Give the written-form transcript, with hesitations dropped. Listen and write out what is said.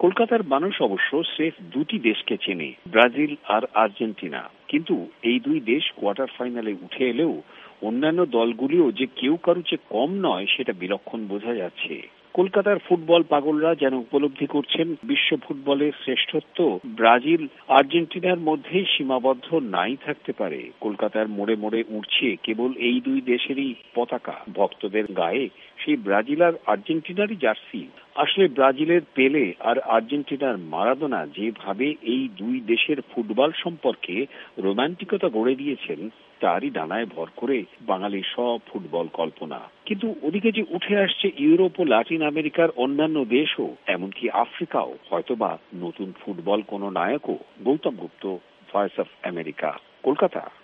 কলকাতার মানুষ অবশ্য স্রেফ দুটি দেশকে চেনে, ব্রাজিল আর আর্জেন্টিনা। কিন্তু এই দুই দেশ কোয়ার্টার ফাইনালে উঠে এলেও অন্যান্য দলগুলিও যে কেউ কারো চেয়ে কম নয় সেটা বিলক্ষণ বোঝা যাচ্ছে। কলকাতার ফুটবল পাগলরা যেন উপলব্ধি করছেন বিশ্ব ফুটবলের শ্রেষ্ঠত্ব ব্রাজিল আর্জেন্টিনার মধ্যেই সীমাবদ্ধ নাই থাকতে পারে। কলকাতার মোড়ে মোড়ে উঠছে কেবল এই দুই দেশেরই পতাকা, ভক্তদের গায়ে সেই ব্রাজিল আর আর্জেন্টিনারই জার্সি। আসলে ব্রাজিলের পেলে আর আর্জেন্টিনার মারাদোনা যেভাবে এই দুই দেশের ফুটবল সম্পর্কে রোমান্টিকতা গড়ে দিয়েছেন তারই ডানায় ভর করে বাঙালির সব ফুটবল কল্পনা। কিন্তু ওদিকে যে উঠে আসছে ইউরোপ ও লাতিন আমেরিকার অন্যান্য দেশও, এমনকি আফ্রিকাও, হয়তোবা নতুন ফুটবল কোন নায়কও। Gautam Gupta, Voice of America, Kolkata.